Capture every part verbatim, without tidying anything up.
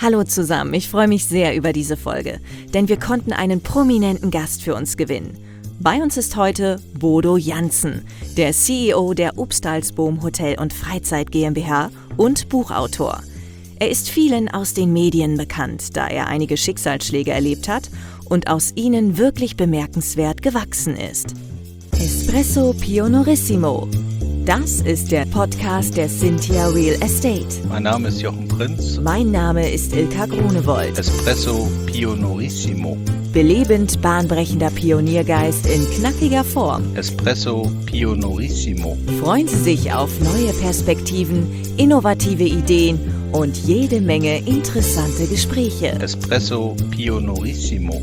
Hallo zusammen, ich freue mich sehr über diese Folge, denn wir konnten einen prominenten Gast für uns gewinnen. Bei uns ist heute Bodo Jansen, der C E O der Upstalsboom Hotel und Freizeit GmbH und Buchautor. Er ist vielen aus den Medien bekannt, da er einige Schicksalsschläge erlebt hat und aus ihnen wirklich bemerkenswert gewachsen ist. Espresso Pionorissimo. Das ist der Podcast der Cynthia Real Estate. Mein Name ist Jochen Prinz. Mein Name ist Ilka Grunewold. Espresso Pionorissimo. Belebend bahnbrechender Pioniergeist in knackiger Form. Espresso Pionorissimo. Freuen Sie sich auf neue Perspektiven, innovative Ideen und jede Menge interessante Gespräche. Espresso Pionorissimo.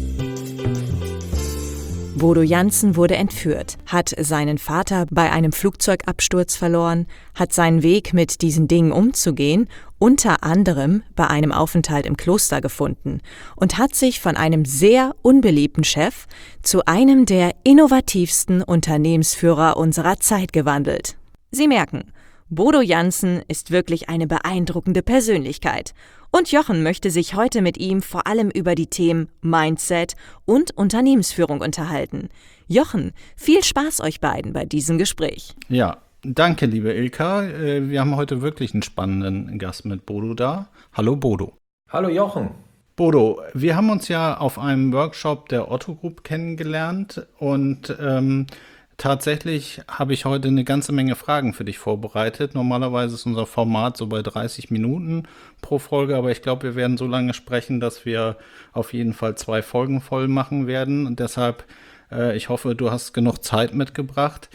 Bodo Jansen wurde entführt, hat seinen Vater bei einem Flugzeugabsturz verloren, hat seinen Weg mit diesen Dingen umzugehen, unter anderem bei einem Aufenthalt im Kloster gefunden und hat sich von einem sehr unbeliebten Chef zu einem der innovativsten Unternehmensführer unserer Zeit gewandelt. Sie merken, Bodo Jansen ist wirklich eine beeindruckende Persönlichkeit. Und Jochen möchte sich heute mit ihm vor allem über die Themen Mindset und Unternehmensführung unterhalten. Jochen, viel Spaß euch beiden bei diesem Gespräch. Ja, danke, liebe Ilka. Wir haben heute wirklich einen spannenden Gast mit Bodo da. Hallo Bodo. Hallo Jochen. Bodo, wir haben uns ja auf einem Workshop der Otto Group kennengelernt und ähm, tatsächlich habe ich heute eine ganze Menge Fragen für dich vorbereitet. Normalerweise ist unser Format so bei dreißig Minuten pro Folge, aber ich glaube, wir werden so lange sprechen, dass wir auf jeden Fall zwei Folgen voll machen werden. Und deshalb, äh, ich hoffe, du hast genug Zeit mitgebracht.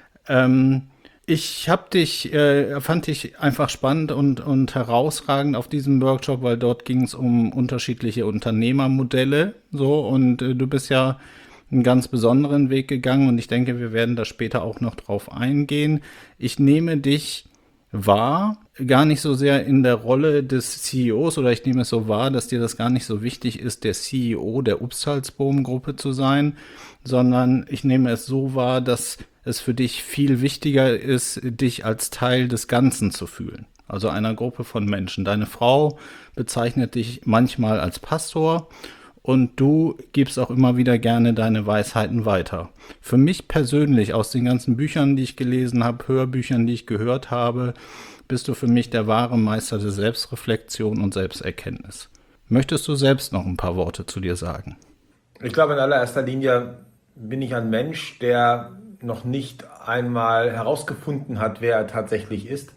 Ähm, ich habe dich, äh, fand dich einfach spannend und, und herausragend auf diesem Workshop, weil dort ging es um unterschiedliche Unternehmermodelle. So, und äh, du bist ja einen ganz besonderen Weg gegangen und ich denke, wir werden da später auch noch drauf eingehen. Ich nehme dich wahr, gar nicht so sehr in der Rolle des C E Os oder ich nehme es so wahr, dass dir das gar nicht so wichtig ist, der C E O der Upstalsboom-Gruppe zu sein, sondern ich nehme es so wahr, dass es für dich viel wichtiger ist, dich als Teil des Ganzen zu fühlen. Also einer Gruppe von Menschen. Deine Frau bezeichnet dich manchmal als Pastor. Und du gibst auch immer wieder gerne deine Weisheiten weiter. Für mich persönlich, aus den ganzen Büchern, die ich gelesen habe, Hörbüchern, die ich gehört habe, bist du für mich der wahre Meister der Selbstreflexion und Selbsterkenntnis. Möchtest du selbst noch ein paar Worte zu dir sagen? Ich glaube, in allererster Linie bin ich ein Mensch, der noch nicht einmal herausgefunden hat, wer er tatsächlich ist.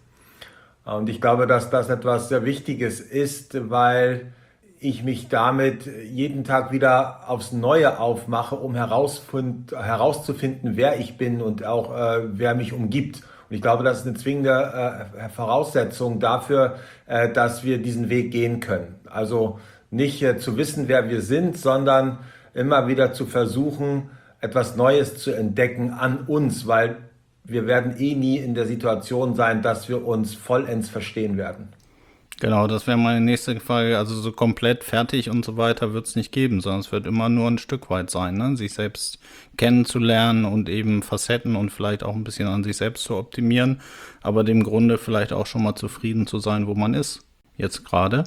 Und ich glaube, dass das etwas sehr Wichtiges ist, weil ich mich damit jeden Tag wieder aufs Neue aufmache, um herausfund, herauszufinden, wer ich bin und auch äh, wer mich umgibt. Und ich glaube, das ist eine zwingende äh, Voraussetzung dafür, äh, dass wir diesen Weg gehen können. Also nicht äh, zu wissen, wer wir sind, sondern immer wieder zu versuchen, etwas Neues zu entdecken an uns, weil wir werden eh nie in der Situation sein, dass wir uns vollends verstehen werden. Genau, das wäre meine nächste Frage. Also so komplett fertig und so weiter wird es nicht geben, sondern es wird immer nur ein Stück weit sein, ne? Sich selbst kennenzulernen und eben Facetten und vielleicht auch ein bisschen an sich selbst zu optimieren, aber dem Grunde vielleicht auch schon mal zufrieden zu sein, wo man ist, jetzt gerade.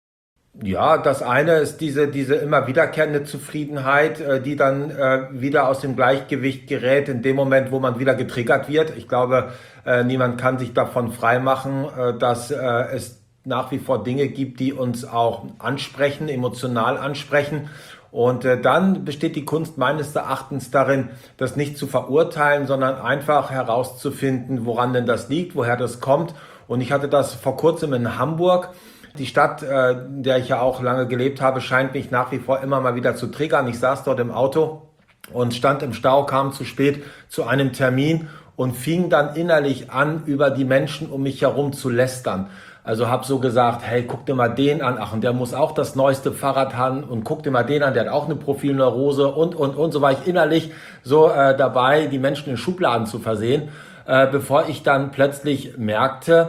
Ja, das eine ist diese, diese immer wiederkehrende Zufriedenheit, äh, die dann äh, wieder aus dem Gleichgewicht gerät in dem Moment, wo man wieder getriggert wird. Ich glaube, äh, niemand kann sich davon freimachen, äh, dass äh, es nach wie vor Dinge gibt, die uns auch ansprechen, emotional ansprechen. Und äh, dann besteht die Kunst meines Erachtens darin, das nicht zu verurteilen, sondern einfach herauszufinden, woran denn das liegt, woher das kommt. Und ich hatte das vor kurzem in Hamburg. Die Stadt, äh, in der ich ja auch lange gelebt habe, scheint mich nach wie vor immer mal wieder zu triggern. Ich saß dort im Auto und stand im Stau, kam zu spät zu einem Termin und fing dann innerlich an, über die Menschen um mich herum zu lästern. Also habe so gesagt, hey, guck dir mal den an, ach, und der muss auch das neueste Fahrrad haben und guck dir mal den an, der hat auch eine Profilneurose und, und, und. So war ich innerlich so äh, dabei, die Menschen in Schubladen zu versehen, äh, bevor ich dann plötzlich merkte,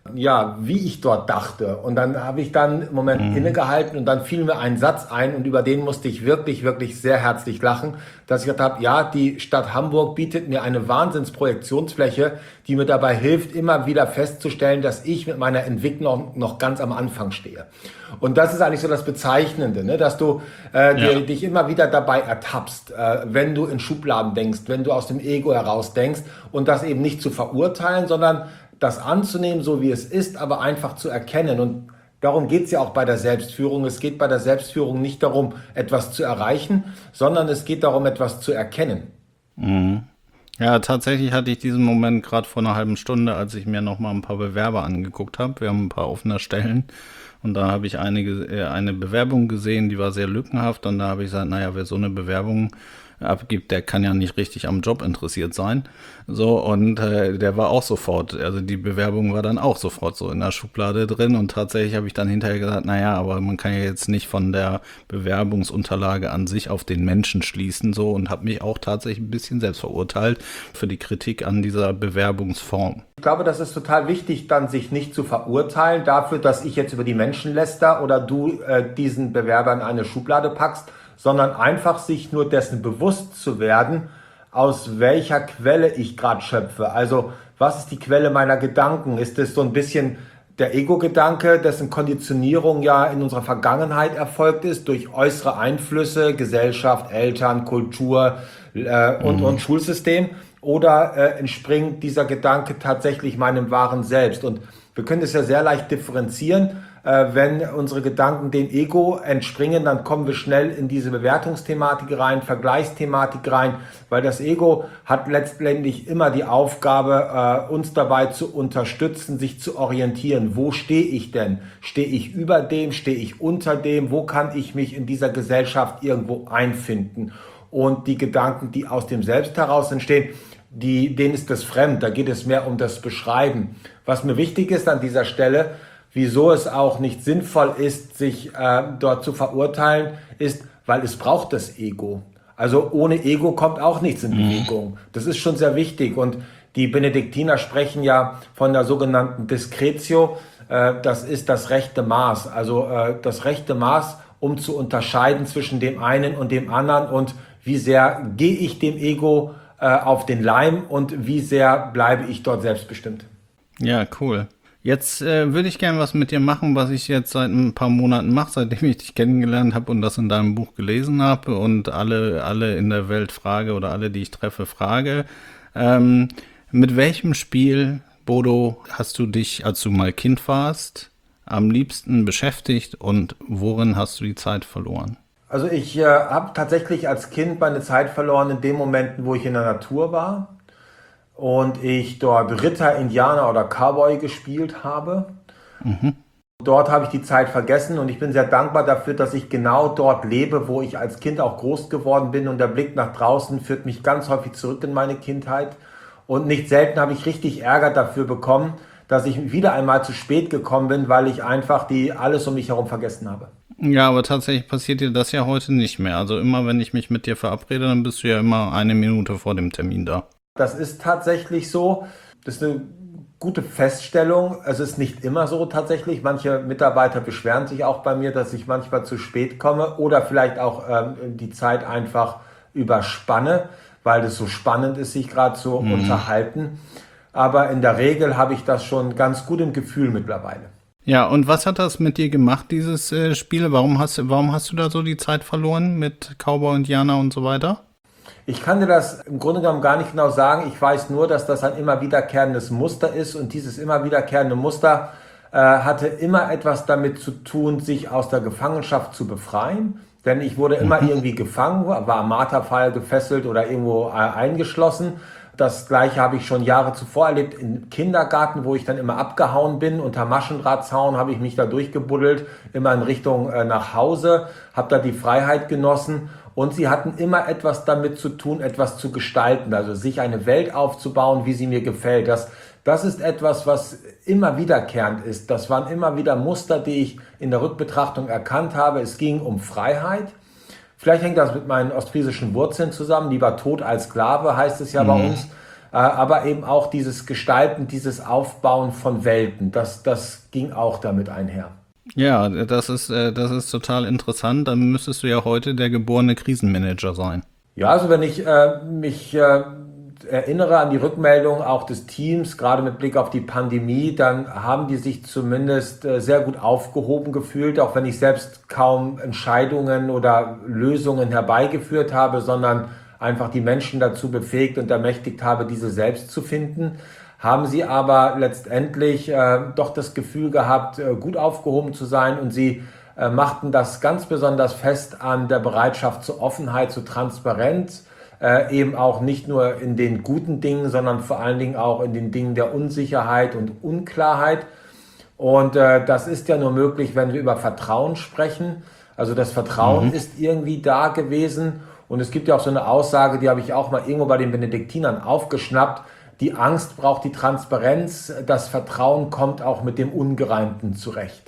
ja, wie ich dort dachte. Und dann habe ich dann einen Moment mhm. innegehalten und dann fiel mir ein Satz ein und über den musste ich wirklich, wirklich sehr herzlich lachen, dass ich gesagt habe, ja, die Stadt Hamburg bietet mir eine Wahnsinnsprojektionsfläche, die mir dabei hilft, immer wieder festzustellen, dass ich mit meiner Entwicklung noch ganz am Anfang stehe. Und das ist eigentlich so das Bezeichnende, ne? Dass du äh, ja. dir, dich immer wieder dabei ertappst, äh, wenn du in Schubladen denkst, wenn du aus dem Ego heraus denkst und das eben nicht zu verurteilen, sondern das anzunehmen, so wie es ist, aber einfach zu erkennen. Und darum geht es ja auch bei der Selbstführung. Es geht bei der Selbstführung nicht darum, etwas zu erreichen, sondern es geht darum, etwas zu erkennen. Mhm. Ja, tatsächlich hatte ich diesen Moment gerade vor einer halben Stunde, als ich mir noch mal ein paar Bewerber angeguckt habe. Wir haben ein paar offene Stellen und da habe ich einige, äh, eine Bewerbung gesehen, die war sehr lückenhaft und da habe ich gesagt, naja, wer so eine Bewerbung abgibt, der kann ja nicht richtig am Job interessiert sein. So, und äh, der war auch sofort, also die Bewerbung war dann auch sofort so in der Schublade drin und tatsächlich habe ich dann hinterher gesagt, naja, aber man kann ja jetzt nicht von der Bewerbungsunterlage an sich auf den Menschen schließen, so, und habe mich auch tatsächlich ein bisschen selbst verurteilt für die Kritik an dieser Bewerbungsform. Ich glaube, das ist total wichtig, dann sich nicht zu verurteilen dafür, dass ich jetzt über die Menschen läster oder du äh, diesen Bewerber in eine Schublade packst, sondern einfach sich nur dessen bewusst zu werden, aus welcher Quelle ich gerade schöpfe. Also was ist die Quelle meiner Gedanken? Ist es so ein bisschen der Ego-Gedanke, dessen Konditionierung ja in unserer Vergangenheit erfolgt ist, durch äußere Einflüsse, Gesellschaft, Eltern, Kultur äh, und, mhm. und Schulsystem? Oder äh, entspringt dieser Gedanke tatsächlich meinem wahren Selbst? Und wir können das ja sehr leicht differenzieren. Äh, wenn unsere Gedanken dem Ego entspringen, dann kommen wir schnell in diese Bewertungsthematik rein, Vergleichsthematik rein, weil das Ego hat letztendlich immer die Aufgabe, äh, uns dabei zu unterstützen, sich zu orientieren. Wo stehe ich denn? Stehe ich über dem? Stehe ich unter dem? Wo kann ich mich in dieser Gesellschaft irgendwo einfinden? Und die Gedanken, die aus dem Selbst heraus entstehen, die, denen ist das fremd. Da geht es mehr um das Beschreiben. Was mir wichtig ist an dieser Stelle, wieso es auch nicht sinnvoll ist, sich äh, dort zu verurteilen, ist, weil es braucht das Ego. Also ohne Ego kommt auch nichts in Bewegung. Das ist schon sehr wichtig. Und die Benediktiner sprechen ja von der sogenannten Discretio. Äh, das ist das rechte Maß. Also äh, das rechte Maß, um zu unterscheiden zwischen dem einen und dem anderen und wie sehr gehe ich dem Ego äh, auf den Leim und wie sehr bleibe ich dort selbstbestimmt. Ja, cool. Jetzt äh, würde ich gerne was mit dir machen, was ich jetzt seit ein paar Monaten mache, seitdem ich dich kennengelernt habe und das in deinem Buch gelesen habe und alle, alle in der Welt frage oder alle, die ich treffe, frage. Ähm, mit welchem Spiel, Bodo, hast du dich, als du mal Kind warst, am liebsten beschäftigt und worin hast du die Zeit verloren? Also ich äh, habe tatsächlich als Kind meine Zeit verloren in den Momenten, wo ich in der Natur war und ich dort Ritter, Indianer oder Cowboy gespielt habe. Mhm. Dort habe ich die Zeit vergessen und ich bin sehr dankbar dafür, dass ich genau dort lebe, wo ich als Kind auch groß geworden bin und der Blick nach draußen führt mich ganz häufig zurück in meine Kindheit und nicht selten habe ich richtig Ärger dafür bekommen, dass ich wieder einmal zu spät gekommen bin, weil ich einfach die alles um mich herum vergessen habe. Ja, aber tatsächlich passiert dir das ja heute nicht mehr. Also immer, wenn ich mich mit dir verabrede, dann bist du ja immer eine Minute vor dem Termin da. Das ist tatsächlich so. Das ist eine gute Feststellung. Es ist nicht immer so tatsächlich. Manche Mitarbeiter beschweren sich auch bei mir, dass ich manchmal zu spät komme oder vielleicht auch ähm, die Zeit einfach überspanne, weil es so spannend ist, sich gerade zu mhm. unterhalten. Aber in der Regel habe ich das schon ganz gut im Gefühl mittlerweile. Ja, und was hat das mit dir gemacht, dieses äh, Spiel? Warum hast, warum hast du da so die Zeit verloren mit Cowboy, Indianer und so weiter? Ich kann dir das im Grunde genommen gar nicht genau sagen. Ich weiß nur, dass das ein immer wiederkehrendes Muster ist und dieses immer wiederkehrende Muster äh, hatte immer etwas damit zu tun, sich aus der Gefangenschaft zu befreien. Denn ich wurde immer mhm. irgendwie gefangen, war am Marterpfahl gefesselt oder irgendwo äh, eingeschlossen. Das Gleiche habe ich schon Jahre zuvor erlebt im Kindergarten, wo ich dann immer abgehauen bin. Unter Maschendrahtzaun habe ich mich da durchgebuddelt, immer in Richtung äh, nach Hause, habe da die Freiheit genossen. Und sie hatten immer etwas damit zu tun, etwas zu gestalten, also sich eine Welt aufzubauen, wie sie mir gefällt. Das, das ist etwas, was immer wiederkehrend ist. Das waren immer wieder Muster, die ich in der Rückbetrachtung erkannt habe. Es ging um Freiheit. Vielleicht hängt das mit meinen ostfriesischen Wurzeln zusammen. Lieber Tod als Sklave heißt es ja mhm. bei uns. aber eben auch dieses Gestalten, dieses Aufbauen von Welten, das, das ging auch damit einher. Ja, das ist, das ist total interessant. Dann müsstest du ja heute der geborene Krisenmanager sein. Ja, also wenn ich äh, mich äh, erinnere an die Rückmeldung auch des Teams, gerade mit Blick auf die Pandemie, dann haben die sich zumindest äh, sehr gut aufgehoben gefühlt, auch wenn ich selbst kaum Entscheidungen oder Lösungen herbeigeführt habe, sondern einfach die Menschen dazu befähigt und ermächtigt habe, diese selbst zu finden. Haben sie aber letztendlich äh, doch das Gefühl gehabt, äh, gut aufgehoben zu sein, und sie äh, machten das ganz besonders fest an der Bereitschaft zur Offenheit, zur Transparenz, äh, eben auch nicht nur in den guten Dingen, sondern vor allen Dingen auch in den Dingen der Unsicherheit und Unklarheit. Und äh, das ist ja nur möglich, wenn wir über Vertrauen sprechen. Also das Vertrauen mhm. ist irgendwie da gewesen, und es gibt ja auch so eine Aussage, die habe ich auch mal irgendwo bei den Benediktinern aufgeschnappt: Die Angst braucht die Transparenz, das Vertrauen kommt auch mit dem Ungereimten zurecht.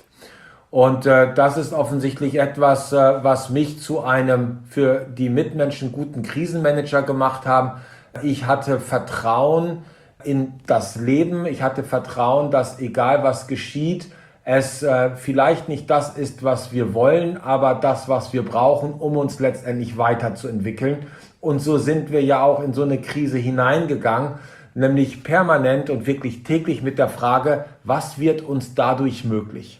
Und äh, das ist offensichtlich etwas, äh, was mich zu einem für die Mitmenschen guten Krisenmanager gemacht haben. Ich hatte Vertrauen in das Leben, ich hatte Vertrauen, dass egal was geschieht, es äh, vielleicht nicht das ist, was wir wollen, aber das, was wir brauchen, um uns letztendlich weiterzuentwickeln. Und so sind wir ja auch in so eine Krise hineingegangen, nämlich permanent und wirklich täglich mit der Frage, was wird uns dadurch möglich?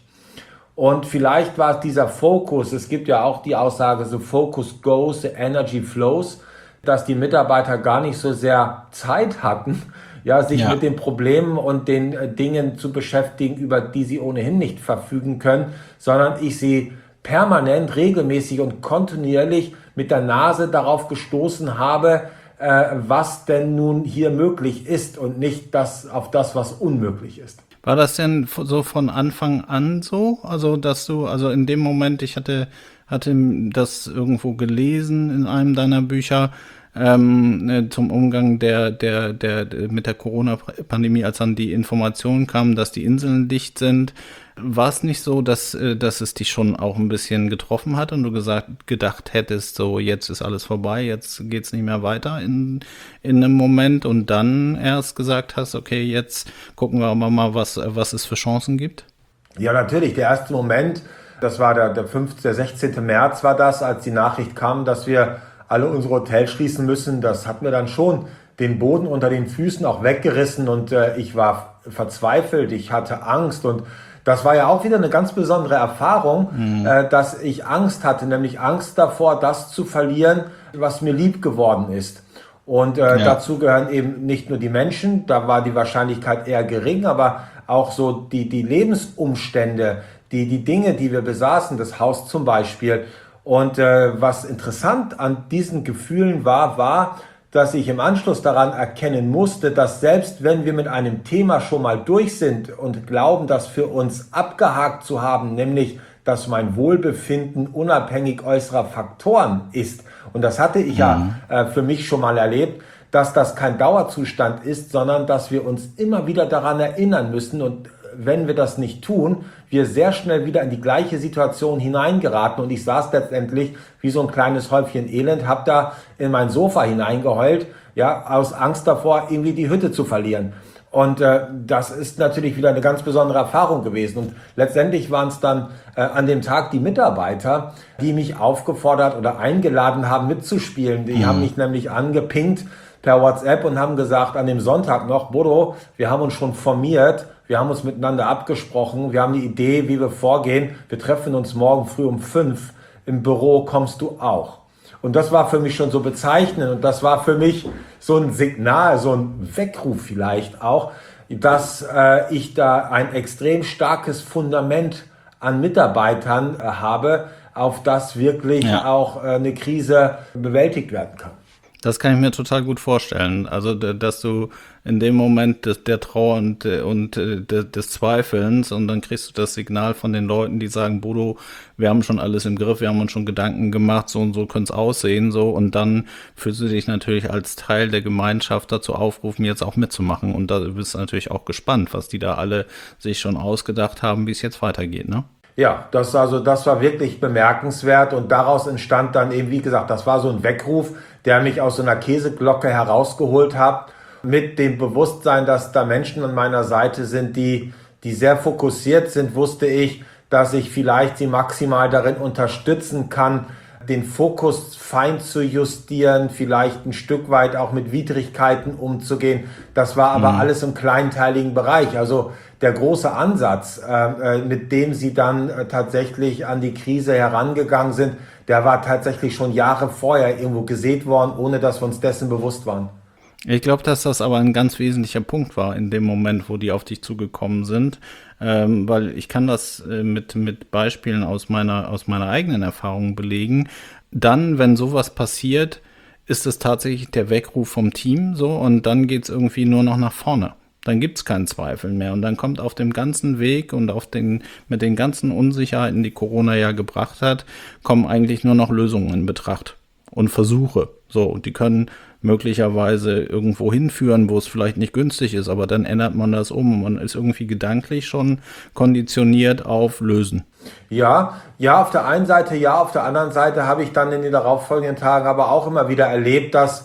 Und vielleicht war es dieser Fokus, es gibt ja auch die Aussage, the focus goes, the energy flows, dass die Mitarbeiter gar nicht so sehr Zeit hatten, ja, sich ja. mit den Problemen und den äh, Dingen zu beschäftigen, über die sie ohnehin nicht verfügen können, sondern ich sie permanent, regelmäßig und kontinuierlich mit der Nase darauf gestoßen habe, äh, was denn nun hier möglich ist, und nicht das auf das, was unmöglich ist. War das denn so von Anfang an so? Also, dass du, also in dem Moment, ich hatte, hatte das irgendwo gelesen in einem deiner Bücher, ähm, zum Umgang der, der, der, mit der Corona-Pandemie, als dann die Information kam, dass die Inseln dicht sind. War es nicht so, dass, dass es dich schon auch ein bisschen getroffen hat und du gesagt, gedacht hättest, so jetzt ist alles vorbei, jetzt geht's nicht mehr weiter in, in einem Moment, und dann erst gesagt hast, okay, jetzt gucken wir aber mal, was, was es für Chancen gibt? Ja, natürlich. Der erste Moment, das war der, der fünfzehnte, der sechzehnte März war das, als die Nachricht kam, dass wir alle unsere Hotels schließen müssen. Das hat mir dann schon den Boden unter den Füßen auch weggerissen, und äh, ich war verzweifelt, ich hatte Angst, und das war ja auch wieder eine ganz besondere Erfahrung, mhm. äh, dass ich Angst hatte, nämlich Angst davor, das zu verlieren, was mir lieb geworden ist. Und äh, ja. dazu gehören eben nicht nur die Menschen, da war die Wahrscheinlichkeit eher gering, aber auch so die, die Lebensumstände, die, die Dinge, die wir besaßen, das Haus zum Beispiel. Und äh, was interessant an diesen Gefühlen war, war, dass ich im Anschluss daran erkennen musste, dass selbst wenn wir mit einem Thema schon mal durch sind und glauben, das für uns abgehakt zu haben, nämlich, dass mein Wohlbefinden unabhängig äußerer Faktoren ist, und das hatte ich mhm. ja äh, für mich schon mal erlebt, dass das kein Dauerzustand ist, sondern dass wir uns immer wieder daran erinnern müssen, und wenn wir das nicht tun, wir sehr schnell wieder in die gleiche Situation hineingeraten. Und ich saß letztendlich wie so ein kleines Häufchen Elend, habe da in mein Sofa hineingeheult, ja, aus Angst davor, irgendwie die Hütte zu verlieren. Und äh, das ist natürlich wieder eine ganz besondere Erfahrung gewesen. Und letztendlich waren es dann äh, an dem Tag die Mitarbeiter, die mich aufgefordert oder eingeladen haben, mitzuspielen. Die mhm. haben mich nämlich angepinkt per WhatsApp und haben gesagt, an dem Sonntag noch, Bodo, wir haben uns schon formiert, wir haben uns miteinander abgesprochen, wir haben die Idee, wie wir vorgehen, wir treffen uns morgen früh um fünf im Büro, kommst du auch? Und das war für mich schon so bezeichnend, und das war für mich so ein Signal, so ein Weckruf vielleicht auch, dass äh, ich da ein extrem starkes Fundament an Mitarbeitern äh, habe, auf das wirklich ja. auch äh, eine Krise bewältigt werden kann. Das kann ich mir total gut vorstellen. Also, dass du in dem Moment des, der Trauer und, und des Zweifelns, und dann kriegst du das Signal von den Leuten, die sagen, Bodo, wir haben schon alles im Griff, wir haben uns schon Gedanken gemacht, so und so könnte es aussehen, so, und dann fühlst du dich natürlich als Teil der Gemeinschaft dazu aufrufen, jetzt auch mitzumachen, und da bist du natürlich auch gespannt, was die da alle sich schon ausgedacht haben, wie es jetzt weitergeht, ne? Ja, das, also, das war wirklich bemerkenswert, und daraus entstand dann eben, wie gesagt, das war so ein Weckruf, der mich aus so einer Käseglocke herausgeholt hat. mit dem Bewusstsein, dass da Menschen an meiner Seite sind, die, die sehr fokussiert sind, wusste ich, dass ich vielleicht sie maximal darin unterstützen kann, den Fokus fein zu justieren, vielleicht ein Stück weit auch mit Widrigkeiten umzugehen. Das war aber mhm. alles im kleinteiligen Bereich. Also der große Ansatz, äh, mit dem sie dann äh, tatsächlich an die Krise herangegangen sind, der war tatsächlich schon Jahre vorher irgendwo gesät worden, ohne dass wir uns dessen bewusst waren. Ich glaube, dass das aber ein ganz wesentlicher Punkt war in dem Moment, wo die auf dich zugekommen sind, ähm, weil ich kann das äh, mit mit Beispielen aus meiner aus meiner eigenen Erfahrung belegen. Dann, wenn sowas passiert, ist es tatsächlich der Weckruf vom Team so und dann geht's irgendwie nur noch nach vorne. Dann gibt's keinen Zweifel mehr und dann kommt auf dem ganzen Weg und auf den mit den ganzen Unsicherheiten, die Corona ja gebracht hat, kommen eigentlich nur noch Lösungen in Betracht und Versuche. So, und die können möglicherweise irgendwo hinführen, wo es vielleicht nicht günstig ist, aber dann ändert man das um und man ist irgendwie gedanklich schon konditioniert auf Lösen. Ja, ja, auf der einen Seite ja, auf der anderen Seite habe ich dann in den darauffolgenden Tagen aber auch immer wieder erlebt, dass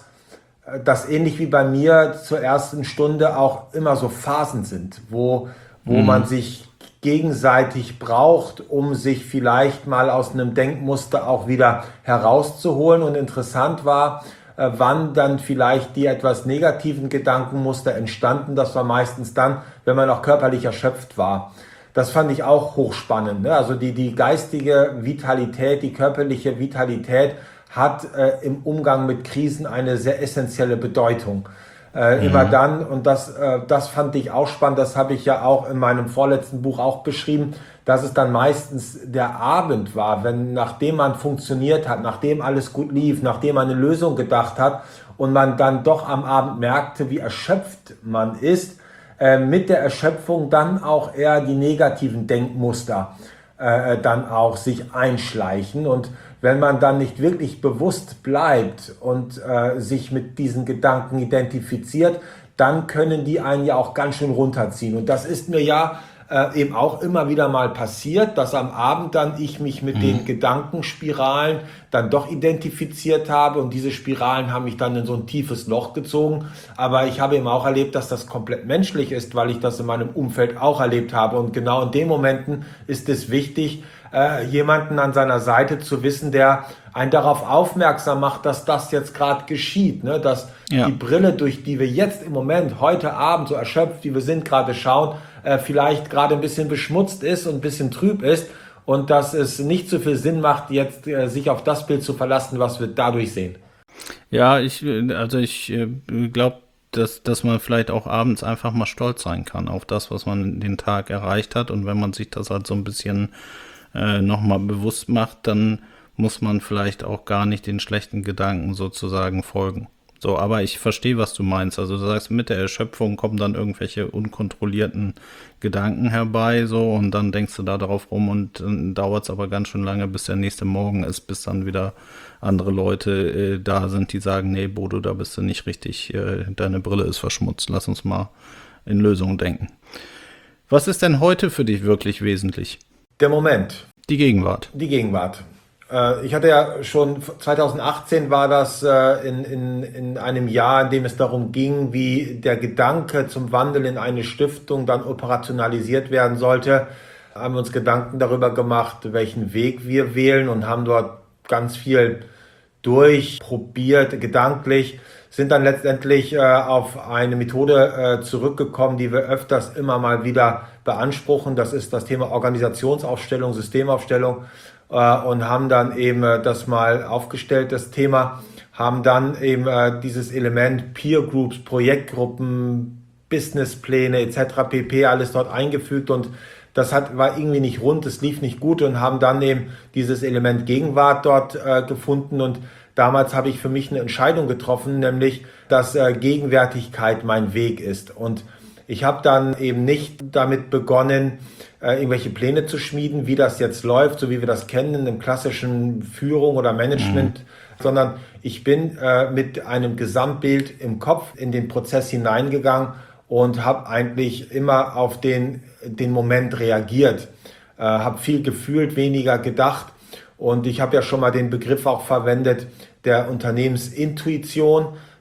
das ähnlich wie bei mir zur ersten Stunde auch immer so Phasen sind, wo, wo mhm. man sich gegenseitig braucht, um sich vielleicht mal aus einem Denkmuster auch wieder herauszuholen. Und interessant war, äh, wann dann vielleicht die etwas negativen Gedankenmuster entstanden. Das war meistens dann, wenn man auch körperlich erschöpft war. Das fand ich auch hochspannend. Ne? Also die, die geistige Vitalität, die körperliche Vitalität hat äh, im Umgang mit Krisen eine sehr essentielle Bedeutung. Äh, mhm. Immer dann, und das, äh, das fand ich auch spannend, das habe ich ja auch in meinem vorletzten Buch auch beschrieben, dass es dann meistens der Abend war, wenn nachdem man funktioniert hat, nachdem alles gut lief, nachdem man eine Lösung gedacht hat und man dann doch am Abend merkte, wie erschöpft man ist, äh, mit der Erschöpfung dann auch eher die negativen Denkmuster äh, dann auch sich einschleichen. Und wenn man dann nicht wirklich bewusst bleibt und äh, sich mit diesen Gedanken identifiziert, dann können die einen ja auch ganz schön runterziehen. Und das ist mir ja äh, eben auch immer wieder mal passiert, dass am Abend dann ich mich mit mhm. den Gedankenspiralen dann doch identifiziert habe und diese Spiralen haben mich dann in so ein tiefes Loch gezogen. Aber ich habe eben auch erlebt, dass das komplett menschlich ist, weil ich das in meinem Umfeld auch erlebt habe. Und genau in den Momenten ist es wichtig, äh, jemanden an seiner Seite zu wissen, der einen darauf aufmerksam macht, dass das jetzt gerade geschieht, ne? Dass ja. die Brille, durch die wir jetzt im Moment, heute Abend, so erschöpft, wie wir sind, gerade schauen, äh, vielleicht gerade ein bisschen beschmutzt ist und ein bisschen trüb ist und dass es nicht so viel Sinn macht, jetzt äh, sich auf das Bild zu verlassen, was wir dadurch sehen. Ja, ich, also ich äh, glaube, dass, dass man vielleicht auch abends einfach mal stolz sein kann auf das, was man den Tag erreicht hat und wenn man sich das halt so ein bisschen äh, nochmal bewusst macht, dann muss man vielleicht auch gar nicht den schlechten Gedanken sozusagen folgen. So, aber ich verstehe, was du meinst. Also du sagst, mit der Erschöpfung kommen dann irgendwelche unkontrollierten Gedanken herbei, so, und dann denkst du da drauf rum und dann dauert es aber ganz schön lange, bis der nächste Morgen ist, bis dann wieder andere Leute äh, da sind, die sagen, nee, Bodo, da bist du nicht richtig, äh, deine Brille ist verschmutzt, lass uns mal in Lösungen denken. Was ist denn heute für dich wirklich wesentlich? Der Moment. Die Gegenwart. Die Gegenwart. Ich hatte ja schon, zwanzig achtzehn war das in, in, in einem Jahr, in dem es darum ging, wie der Gedanke zum Wandel in eine Stiftung dann operationalisiert werden sollte. Haben wir uns Gedanken darüber gemacht, welchen Weg wir wählen und haben dort ganz viel durchprobiert, gedanklich, sind dann letztendlich äh, auf eine Methode äh, zurückgekommen, die wir öfters immer mal wieder beanspruchen. Das ist das Thema Organisationsaufstellung, Systemaufstellung. Und haben dann eben das mal aufgestellt, das Thema, haben dann eben dieses Element Peer Groups, Projektgruppen, Businesspläne et cetera pp. Alles dort eingefügt und das hat, war irgendwie nicht rund, es lief nicht gut und haben dann eben dieses Element Gegenwart dort äh, gefunden und damals habe ich für mich eine Entscheidung getroffen, nämlich, dass äh, Gegenwärtigkeit mein Weg ist und ich habe dann eben nicht damit begonnen, äh, irgendwelche Pläne zu schmieden, wie das jetzt läuft, so wie wir das kennen in dem klassischen Führung oder Management, mhm. sondern ich bin äh, mit einem Gesamtbild im Kopf in den Prozess hineingegangen und habe eigentlich immer auf den, den Moment reagiert, äh, habe viel gefühlt, weniger gedacht und ich habe ja schon mal den Begriff auch verwendet der Unternehmensintuition.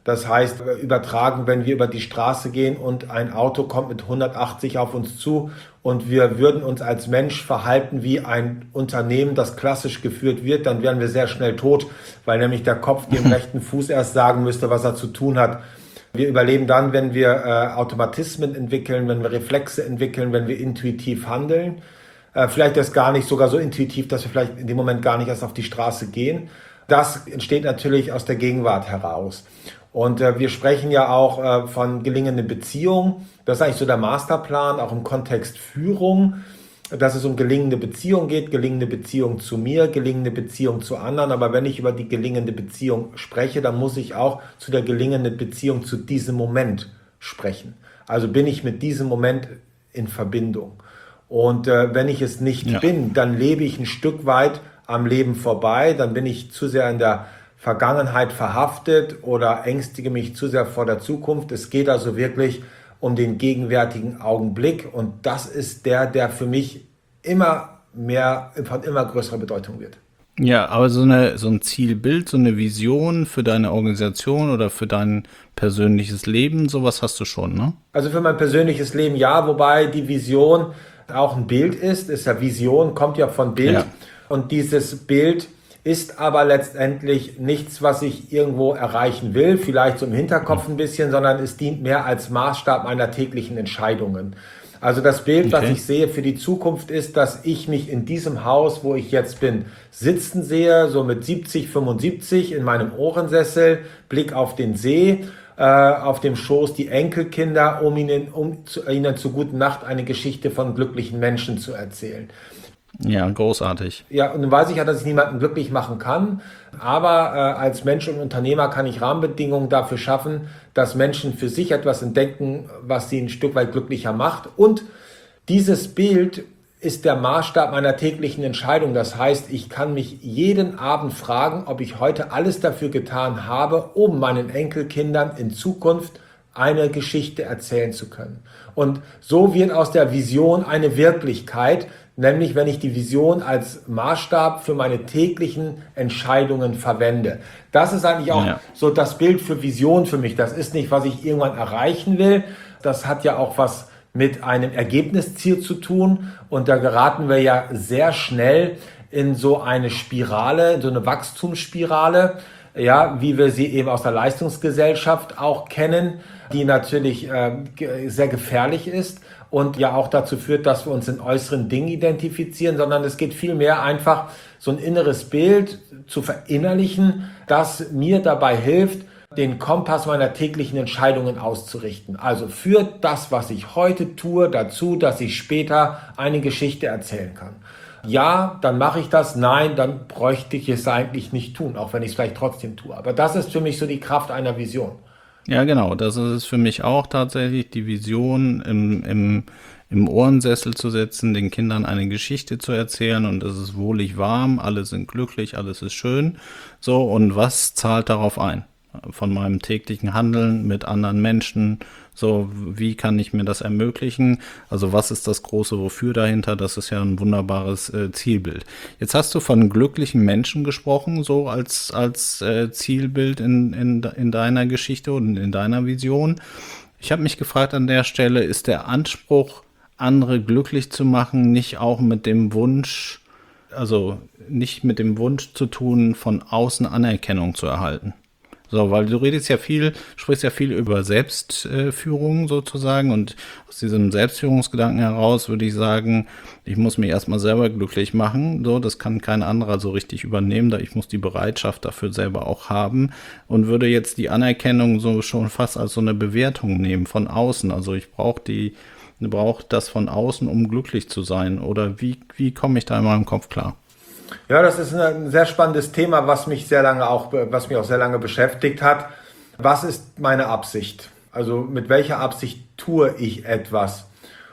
Das heißt, übertragen, wenn wir über die Straße gehen und ein Auto kommt mit hundertachtzig auf uns zu und wir würden uns als Mensch verhalten wie ein Unternehmen, das klassisch geführt wird, dann wären wir sehr schnell tot, weil nämlich der Kopf dem rechten Fuß erst sagen müsste, was er zu tun hat. Wir überleben dann, wenn wir äh, Automatismen entwickeln, wenn wir Reflexe entwickeln, wenn wir intuitiv handeln. Äh, vielleicht ist gar nicht sogar so intuitiv, dass wir vielleicht in dem Moment gar nicht erst auf die Straße gehen. Das entsteht natürlich aus der Gegenwart heraus. Und äh, wir sprechen ja auch äh, von gelingenden Beziehungen. Das ist eigentlich so der Masterplan, auch im Kontext Führung, dass es um gelingende Beziehung geht, gelingende Beziehung zu mir, gelingende Beziehung zu anderen. Aber wenn ich über die gelingende Beziehung spreche, dann muss ich auch zu der gelingenden Beziehung zu diesem Moment sprechen. Also bin ich mit diesem Moment in Verbindung. Und äh, wenn ich es nicht ja. bin, dann lebe ich ein Stück weit am Leben vorbei, dann bin ich zu sehr in der Vergangenheit verhaftet oder ängstige mich zu sehr vor der Zukunft. Es geht also wirklich um den gegenwärtigen Augenblick und das ist der, der für mich immer mehr, von immer größerer Bedeutung wird. Ja, aber so, eine, so ein Zielbild, so eine Vision für deine Organisation oder für dein persönliches Leben, sowas hast du schon, ne? Also für mein persönliches Leben ja, wobei die Vision auch ein Bild ist, ist ja Vision, kommt ja von Bild. Ja. Und dieses Bild ist aber letztendlich nichts, was ich irgendwo erreichen will, vielleicht so im Hinterkopf ein bisschen, sondern es dient mehr als Maßstab meiner täglichen Entscheidungen. Also das Bild, okay. was ich sehe für die Zukunft ist, dass ich mich in diesem Haus, wo ich jetzt bin, sitzen sehe, so mit siebzig, fünfundsiebzig in meinem Ohrensessel, Blick auf den See, äh, auf dem Schoß die Enkelkinder, um ihnen, um zu, ihnen zu guten Nacht eine Geschichte von glücklichen Menschen zu erzählen. Ja, großartig. Ja, und dann weiß ich ja, dass ich niemanden glücklich machen kann. Aber äh, als Mensch und Unternehmer kann ich Rahmenbedingungen dafür schaffen, dass Menschen für sich etwas entdecken, was sie ein Stück weit glücklicher macht. Und dieses Bild ist der Maßstab meiner täglichen Entscheidung. Das heißt, ich kann mich jeden Abend fragen, ob ich heute alles dafür getan habe, um meinen Enkelkindern in Zukunft eine Geschichte erzählen zu können. Und so wird aus der Vision eine Wirklichkeit, nämlich wenn ich die Vision als Maßstab für meine täglichen Entscheidungen verwende. Das ist eigentlich auch ja. so das Bild für Vision für mich. Das ist nicht, was ich irgendwann erreichen will. Das hat ja auch was mit einem Ergebnisziel zu tun. Und da geraten wir ja sehr schnell in so eine Spirale, in so eine Wachstumsspirale, ja, wie wir sie eben aus der Leistungsgesellschaft auch kennen, die natürlich äh, sehr gefährlich ist und ja auch dazu führt, dass wir uns in äußeren Dingen identifizieren, sondern es geht vielmehr einfach so ein inneres Bild zu verinnerlichen, das mir dabei hilft, den Kompass meiner täglichen Entscheidungen auszurichten. Also führt das, was ich heute tue, dazu, dass ich später eine Geschichte erzählen kann. Ja, dann mache ich das. Nein, dann bräuchte ich es eigentlich nicht tun, auch wenn ich es vielleicht trotzdem tue. Aber das ist für mich so die Kraft einer Vision. Ja, genau. Das ist es für mich auch tatsächlich, die Vision im, im, im Ohrensessel zu setzen, den Kindern eine Geschichte zu erzählen und es ist wohlig warm, alle sind glücklich, alles ist schön. So, und was zahlt darauf ein? Von meinem täglichen Handeln mit anderen Menschen, so, wie kann ich mir das ermöglichen? Also was ist das große Wofür dahinter? Das ist ja ein wunderbares äh, Zielbild. Jetzt hast du von glücklichen Menschen gesprochen, so als, als äh, Zielbild in, in, in deiner Geschichte und in deiner Vision. Ich habe mich gefragt an der Stelle, ist der Anspruch, andere glücklich zu machen, nicht auch mit dem Wunsch, also nicht mit dem Wunsch zu tun, von außen Anerkennung zu erhalten? So, weil du redest ja viel, sprichst ja viel über Selbstführung sozusagen und aus diesem Selbstführungsgedanken heraus würde ich sagen, ich muss mich erstmal selber glücklich machen, so, das kann kein anderer so richtig übernehmen, da ich muss die Bereitschaft dafür selber auch haben und würde jetzt die Anerkennung so schon fast als so eine Bewertung nehmen von außen, also ich brauche die, brauche das von außen, um glücklich zu sein oder wie, wie komme ich da in meinem Kopf klar? Ja, das ist ein sehr spannendes Thema, was mich sehr lange auch, was mich auch sehr lange beschäftigt hat. Was ist meine Absicht? Also mit welcher Absicht tue ich etwas?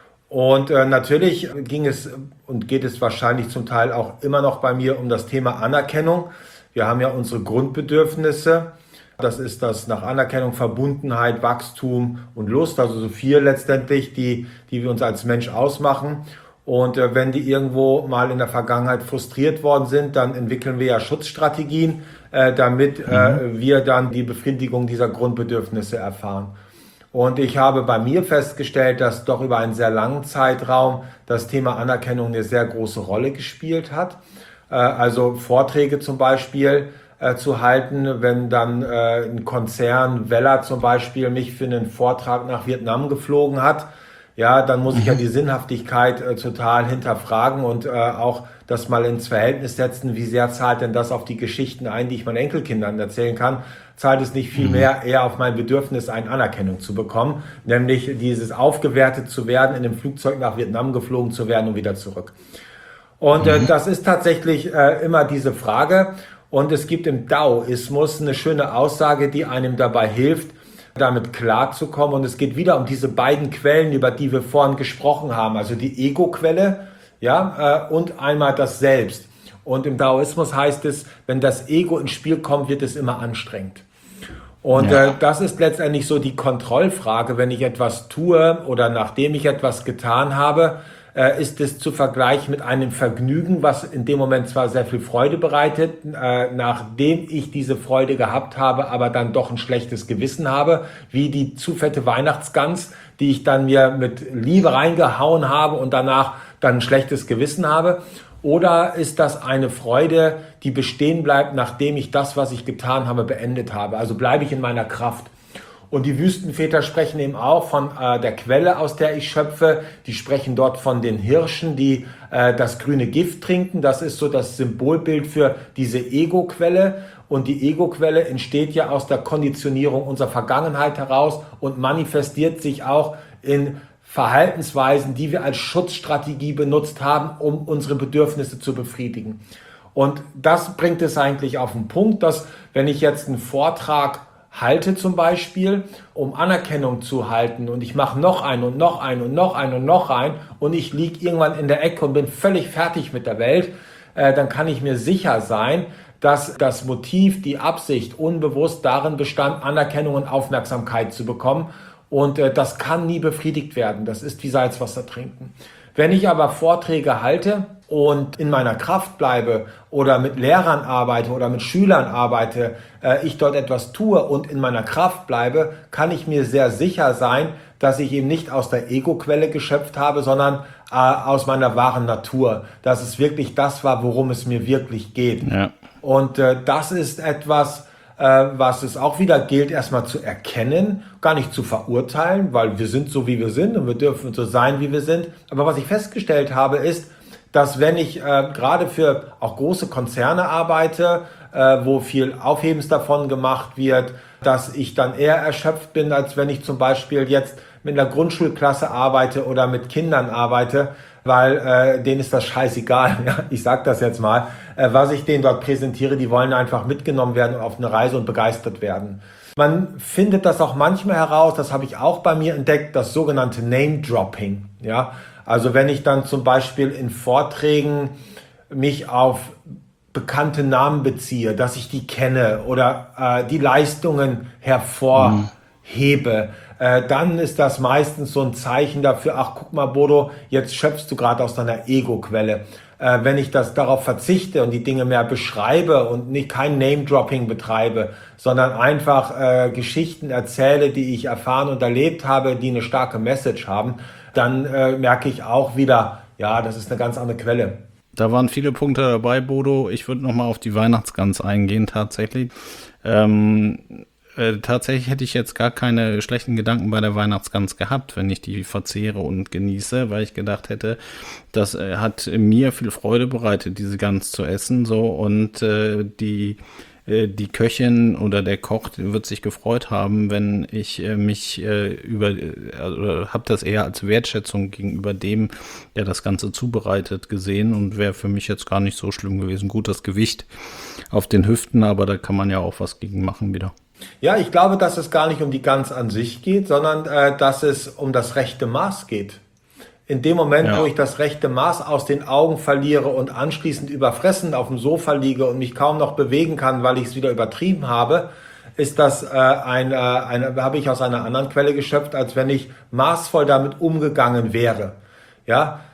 Und äh, natürlich ging es und geht es wahrscheinlich zum Teil auch immer noch bei mir um das Thema Anerkennung. Wir haben ja unsere Grundbedürfnisse. Das ist das nach Anerkennung, Verbundenheit, Wachstum und Lust. Also so vier letztendlich, die, die wir uns als Mensch ausmachen. Und äh, wenn die irgendwo mal in der Vergangenheit frustriert worden sind, dann entwickeln wir ja Schutzstrategien, äh, damit äh, wir dann die Befriedigung dieser Grundbedürfnisse erfahren. Und ich habe bei mir festgestellt, dass doch über einen sehr langen Zeitraum das Thema Anerkennung eine sehr große Rolle gespielt hat. Äh, also Vorträge zum Beispiel äh, zu halten, wenn dann äh, ein Konzern, Weller zum Beispiel, mich für einen Vortrag nach Vietnam geflogen hat, ja, dann muss ich ja die Sinnhaftigkeit äh, total hinterfragen und äh, auch das mal ins Verhältnis setzen, wie sehr zahlt denn das auf die Geschichten ein, die ich meinen Enkelkindern erzählen kann. Zahlt es nicht viel mehr eher auf mein Bedürfnis, eine Anerkennung zu bekommen, nämlich dieses aufgewertet zu werden, in einem Flugzeug nach Vietnam geflogen zu werden und wieder zurück. Und äh, das ist tatsächlich äh, immer diese Frage. Und es gibt im Daoismus eine schöne Aussage, die einem dabei hilft, damit klarzukommen. Und es geht wieder um diese beiden Quellen, über die wir vorhin gesprochen haben, also die Ego-Quelle, ja, äh, und einmal das Selbst. Und im Daoismus heißt es, wenn das Ego ins Spiel kommt, wird es immer anstrengend. Und ja. äh, das ist letztendlich so die Kontrollfrage, wenn ich etwas tue oder nachdem ich etwas getan habe, äh, ist es zu vergleichen mit einem Vergnügen, was in dem Moment zwar sehr viel Freude bereitet, äh, nachdem ich diese Freude gehabt habe, aber dann doch ein schlechtes Gewissen habe, wie die zu fette Weihnachtsgans, die ich dann mir mit Liebe reingehauen habe und danach dann ein schlechtes Gewissen habe. Oder ist das eine Freude, die bestehen bleibt, nachdem ich das, was ich getan habe, beendet habe? Also bleibe ich in meiner Kraft. Und die Wüstenväter sprechen eben auch von äh, der Quelle, aus der ich schöpfe. Die sprechen dort von den Hirschen, die äh, das grüne Gift trinken. Das ist so das Symbolbild für diese Ego-Quelle. Und die Ego-Quelle entsteht ja aus der Konditionierung unserer Vergangenheit heraus und manifestiert sich auch in Verhaltensweisen, die wir als Schutzstrategie benutzt haben, um unsere Bedürfnisse zu befriedigen. Und das bringt es eigentlich auf den Punkt, dass wenn ich jetzt einen Vortrag halte zum Beispiel, um Anerkennung zu halten und ich mache noch einen und noch einen und noch einen und noch einen und ich liege irgendwann in der Ecke und bin völlig fertig mit der Welt, äh, dann kann ich mir sicher sein, dass das Motiv, die Absicht unbewusst darin bestand, Anerkennung und Aufmerksamkeit zu bekommen. Und äh, das kann nie befriedigt werden. Das ist wie Salzwasser trinken. Wenn ich aber Vorträge halte und in meiner Kraft bleibe oder mit Lehrern arbeite oder mit Schülern arbeite, äh, ich dort etwas tue und in meiner Kraft bleibe, kann ich mir sehr sicher sein, dass ich eben nicht aus der Ego-Quelle geschöpft habe, sondern äh, aus meiner wahren Natur. Dass es wirklich das war, worum es mir wirklich geht. Ja. Und äh, das ist etwas, was es auch wieder gilt, erstmal zu erkennen, gar nicht zu verurteilen, weil wir sind so, wie wir sind und wir dürfen so sein, wie wir sind. Aber was ich festgestellt habe, ist, dass wenn ich äh, gerade für auch große Konzerne arbeite, äh, wo viel Aufhebens davon gemacht wird, dass ich dann eher erschöpft bin, als wenn ich zum Beispiel jetzt mit einer Grundschulklasse arbeite oder mit Kindern arbeite, weil äh, denen ist das scheißegal. Ja? Ich sage das jetzt mal. Äh, was ich denen dort präsentiere, die wollen einfach mitgenommen werden auf eine Reise und begeistert werden. Man findet das auch manchmal heraus, das habe ich auch bei mir entdeckt, das sogenannte Name-Dropping. Ja? Also wenn ich dann zum Beispiel in Vorträgen mich auf bekannte Namen beziehe, dass ich die kenne oder äh, die Leistungen hervorhebe, mhm. äh, dann ist das meistens so ein Zeichen dafür, ach guck mal Bodo, jetzt schöpfst du gerade aus deiner Ego-Quelle. Äh, wenn ich das darauf verzichte und die Dinge mehr beschreibe und nicht kein Name-Dropping betreibe, sondern einfach äh, Geschichten erzähle, die ich erfahren und erlebt habe, die eine starke Message haben, dann äh, merke ich auch wieder, ja, das ist eine ganz andere Quelle. Da waren viele Punkte dabei, Bodo. Ich würde nochmal auf die Weihnachtsgans eingehen tatsächlich. Ähm, äh, tatsächlich hätte ich jetzt gar keine schlechten Gedanken bei der Weihnachtsgans gehabt, wenn ich die verzehre und genieße, weil ich gedacht hätte, das äh, hat mir viel Freude bereitet, diese Gans zu essen. So und äh, die die Köchin oder der Koch wird sich gefreut haben, wenn ich äh, mich äh, über, also habe das eher als Wertschätzung gegenüber dem, der das Ganze zubereitet, gesehen und wäre für mich jetzt gar nicht so schlimm gewesen. Gut, das Gewicht auf den Hüften, aber da kann man ja auch was gegen machen wieder. Ja, ich glaube, dass es gar nicht um die Gans an sich geht, sondern äh, dass es um das rechte Maß geht. In dem Moment, ja. wo ich das rechte Maß aus den Augen verliere und anschließend überfressen auf dem Sofa liege und mich kaum noch bewegen kann, weil ich es wieder übertrieben habe, ist das äh, ein, äh, eine, habe ich aus einer anderen Quelle geschöpft, als wenn ich maßvoll damit umgegangen wäre. Ja,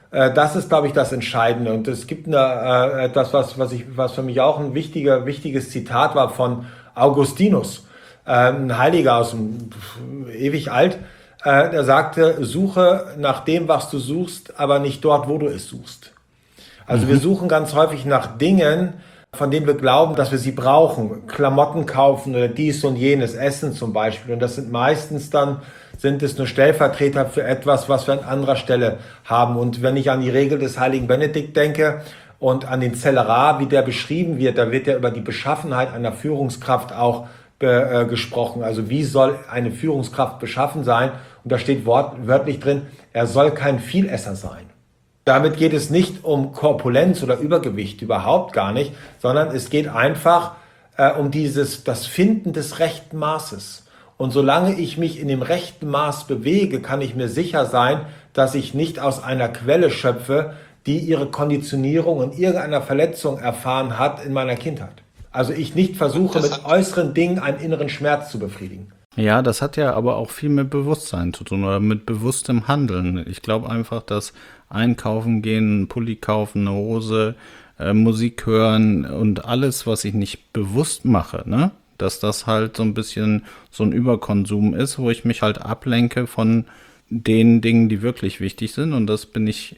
Äh, das ist, glaube ich, das Entscheidende. Und es gibt eine, äh, etwas, was, was, ich, was für mich auch ein wichtiger, wichtiges Zitat war von Augustinus, äh, ein Heiliger aus dem ewig alt. Äh, der sagte, suche nach dem, was du suchst, aber nicht dort, wo du es suchst. Also mhm. wir suchen ganz häufig nach Dingen, von denen wir glauben, dass wir sie brauchen. Klamotten kaufen oder dies und jenes, Essen zum Beispiel. Und das sind meistens dann, sind es nur Stellvertreter für etwas, was wir an anderer Stelle haben. Und wenn ich an die Regel des heiligen Benedikt denke und an den Celerá, wie der beschrieben wird, da wird ja über die Beschaffenheit einer Führungskraft auch be, äh, gesprochen. Also wie soll eine Führungskraft beschaffen sein? Und da steht wort, wörtlich drin, er soll kein Vielesser sein. Damit geht es nicht um Korpulenz oder Übergewicht, überhaupt gar nicht, sondern es geht einfach äh, um dieses, das Finden des rechten Maßes. Und solange ich mich in dem rechten Maß bewege, kann ich mir sicher sein, dass ich nicht aus einer Quelle schöpfe, die ihre Konditionierung in irgendeiner Verletzung erfahren hat in meiner Kindheit. Also ich nicht versuche, mit äußeren Dingen einen inneren Schmerz zu befriedigen. Ja, das hat ja aber auch viel mit Bewusstsein zu tun oder mit bewusstem Handeln. Ich glaube einfach, dass einkaufen gehen, einen Pulli kaufen, eine Hose, äh, Musik hören und alles, was ich nicht bewusst mache, ne, dass das halt so ein bisschen so ein Überkonsum ist, wo ich mich halt ablenke von den Dingen, die wirklich wichtig sind, und das bin ich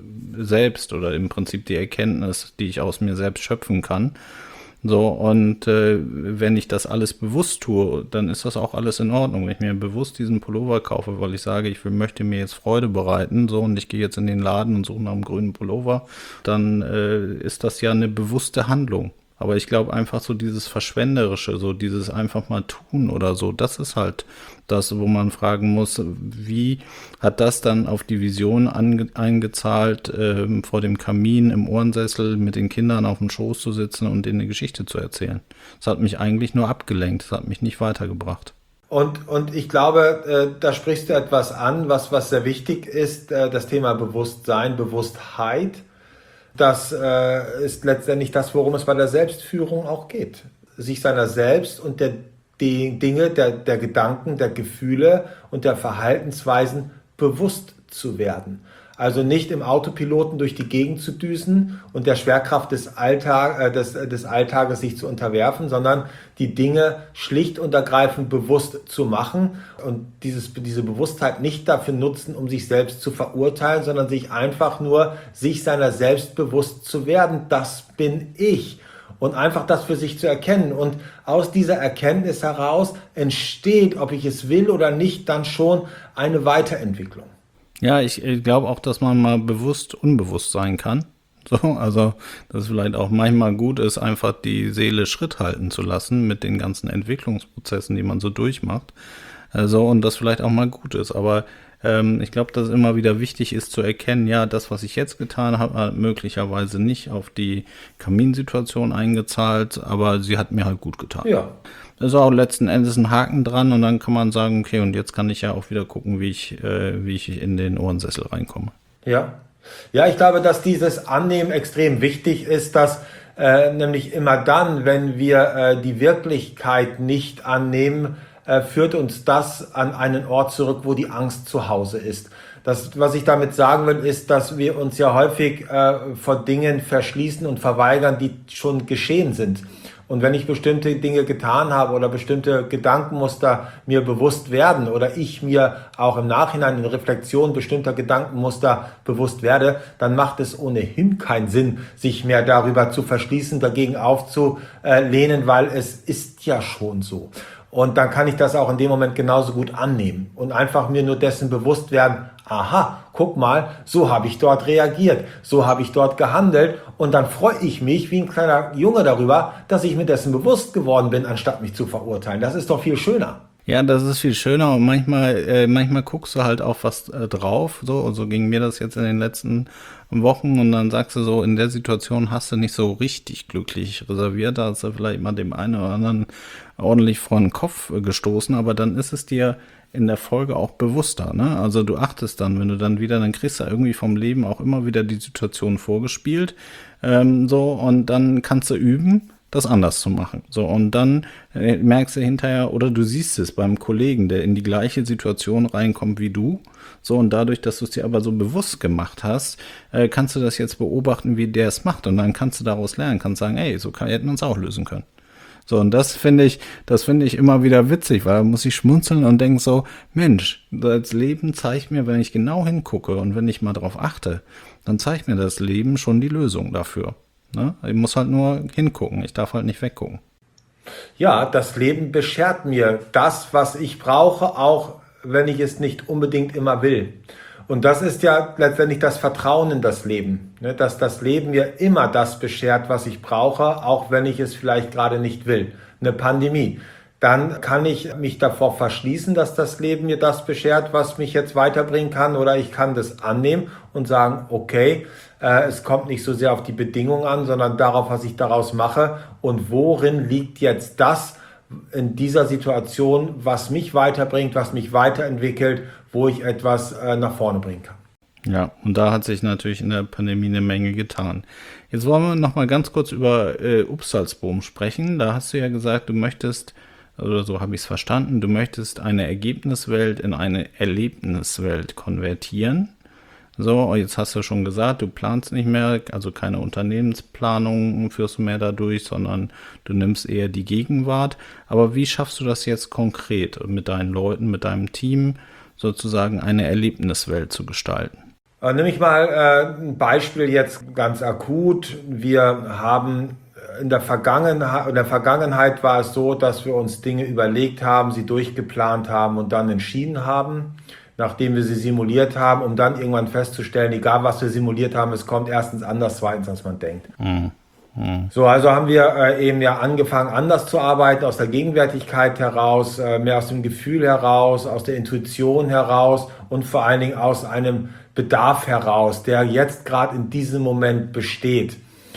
selbst oder im Prinzip die Erkenntnis, die ich aus mir selbst schöpfen kann. So, und äh, wenn ich das alles bewusst tue, dann ist das auch alles in Ordnung. Wenn ich mir bewusst diesen Pullover kaufe, weil ich sage, ich will, möchte mir jetzt Freude bereiten, so, und ich gehe jetzt in den Laden und suche nach einem grünen Pullover, dann äh, ist das ja eine bewusste Handlung. Aber ich glaube einfach so dieses Verschwenderische, so dieses einfach mal tun oder so, das ist halt das, wo man fragen muss, wie hat das dann auf die Vision ange- eingezahlt, äh, vor dem Kamin im Ohrensessel mit den Kindern auf dem Schoß zu sitzen und denen eine Geschichte zu erzählen. Das hat mich eigentlich nur abgelenkt, das hat mich nicht weitergebracht. Und, und ich glaube, äh, da sprichst du etwas an, was, was sehr wichtig ist, äh, das Thema Bewusstsein, Bewusstheit. Das äh, ist letztendlich das, worum es bei der Selbstführung auch geht. Sich seiner selbst und der die Dinge, der, der Gedanken, der Gefühle und der Verhaltensweisen bewusst zu werden. Also nicht im Autopiloten durch die Gegend zu düsen und der Schwerkraft des, Alltag, äh, des, des Alltages sich zu unterwerfen, sondern die Dinge schlicht und ergreifend bewusst zu machen und dieses, diese Bewusstheit nicht dafür nutzen, um sich selbst zu verurteilen, sondern sich einfach nur sich seiner selbst bewusst zu werden. Das bin ich. Und einfach das für sich zu erkennen. Und aus dieser Erkenntnis heraus entsteht, ob ich es will oder nicht, dann schon eine Weiterentwicklung. Ja, ich, ich glaube auch, dass man mal bewusst unbewusst sein kann. So, also, dass es vielleicht auch manchmal gut ist, einfach die Seele Schritt halten zu lassen mit den ganzen Entwicklungsprozessen, die man so durchmacht. Also, und das vielleicht auch mal gut ist. Aber ähm, ich glaube, dass es immer wieder wichtig ist zu erkennen, ja, das, was ich jetzt getan habe, hat möglicherweise nicht auf die Kaminsituation eingezahlt, aber sie hat mir halt gut getan. Ja. Da ist auch letzten Endes ein Haken dran und dann kann man sagen, okay, und jetzt kann ich ja auch wieder gucken, wie ich, äh, wie ich in den Ohrensessel reinkomme. Ja. Ja, ich glaube, dass dieses Annehmen extrem wichtig ist, dass äh, nämlich immer dann, wenn wir äh, die Wirklichkeit nicht annehmen, äh, führt uns das an einen Ort zurück, wo die Angst zu Hause ist. Das, was ich damit sagen will, ist, dass wir uns ja häufig äh, vor Dingen verschließen und verweigern, die schon geschehen sind. Und wenn ich bestimmte Dinge getan habe oder bestimmte Gedankenmuster mir bewusst werden oder ich mir auch im Nachhinein in Reflexion bestimmter Gedankenmuster bewusst werde, dann macht es ohnehin keinen Sinn, sich mehr darüber zu verschließen, dagegen aufzulehnen, weil es ist ja schon so. Und dann kann ich das auch in dem Moment genauso gut annehmen und einfach mir nur dessen bewusst werden, aha, guck mal, so habe ich dort reagiert, so habe ich dort gehandelt und dann freue ich mich wie ein kleiner Junge darüber, dass ich mir dessen bewusst geworden bin, anstatt mich zu verurteilen. Das ist doch viel schöner. Ja, das ist viel schöner und manchmal, äh, manchmal guckst du halt auf was äh, drauf, so, und so ging mir das jetzt in den letzten Wochen und dann sagst du so, in der Situation hast du nicht so richtig glücklich reserviert, da hast du vielleicht mal dem einen oder anderen ordentlich vor den Kopf äh, gestoßen, aber dann ist es dir in der Folge auch bewusster, ne? Also du achtest dann, wenn du dann wieder, dann kriegst du irgendwie vom Leben auch immer wieder die Situation vorgespielt, ähm, so, und dann kannst du üben, das anders zu machen. So, und dann äh, merkst du hinterher, oder du siehst es beim Kollegen, der in die gleiche Situation reinkommt wie du. So, und dadurch, dass du es dir aber so bewusst gemacht hast, äh, kannst du das jetzt beobachten, wie der es macht. Und dann kannst du daraus lernen, kannst sagen, ey, so kann, hätten wir es auch lösen können. So, und das finde ich, das finde ich immer wieder witzig, weil da muss ich schmunzeln und denke so, Mensch, das Leben zeigt mir, wenn ich genau hingucke und wenn ich mal drauf achte, dann zeigt mir das Leben schon die Lösung dafür. Ne? Ich muss halt nur hingucken, ich darf halt nicht weggucken. Ja, das Leben beschert mir das, was ich brauche, auch wenn ich es nicht unbedingt immer will. Und das ist ja letztendlich das Vertrauen in das Leben, ne? Dass das Leben mir immer das beschert, was ich brauche, auch wenn ich es vielleicht gerade nicht will. Eine Pandemie. Dann kann ich mich davor verschließen, dass das Leben mir das beschert, was mich jetzt weiterbringen kann, oder ich kann das annehmen und sagen, okay, äh, es kommt nicht so sehr auf die Bedingungen an, sondern darauf, was ich daraus mache und worin liegt jetzt das in dieser Situation, was mich weiterbringt, was mich weiterentwickelt, wo ich etwas äh, nach vorne bringen kann. Ja, und da hat sich natürlich in der Pandemie eine Menge getan. Jetzt wollen wir noch mal ganz kurz über äh, Upsalzboom sprechen. Da hast du ja gesagt, du möchtest, oder so habe ich es verstanden, du möchtest eine Ergebniswelt in eine Erlebniswelt konvertieren. So, jetzt hast du schon gesagt, du planst nicht mehr, also keine Unternehmensplanung führst du mehr dadurch, sondern du nimmst eher die Gegenwart. Aber wie schaffst du das jetzt konkret mit deinen Leuten, mit deinem Team, sozusagen eine Erlebniswelt zu gestalten? Äh, nimm ich mal äh, ein Beispiel jetzt ganz akut. Wir haben in der Vergangenheit, in der Vergangenheit war es so, dass wir uns Dinge überlegt haben, sie durchgeplant haben und dann entschieden haben, nachdem wir sie simuliert haben, um dann irgendwann festzustellen, egal was wir simuliert haben, es kommt erstens anders, zweitens, als man denkt. Mhm. Mhm. So, also haben wir äh, eben ja angefangen, anders zu arbeiten, aus der Gegenwärtigkeit heraus, äh, mehr aus dem Gefühl heraus, aus der Intuition heraus und vor allen Dingen aus einem Bedarf heraus, der jetzt gerade in diesem Moment besteht.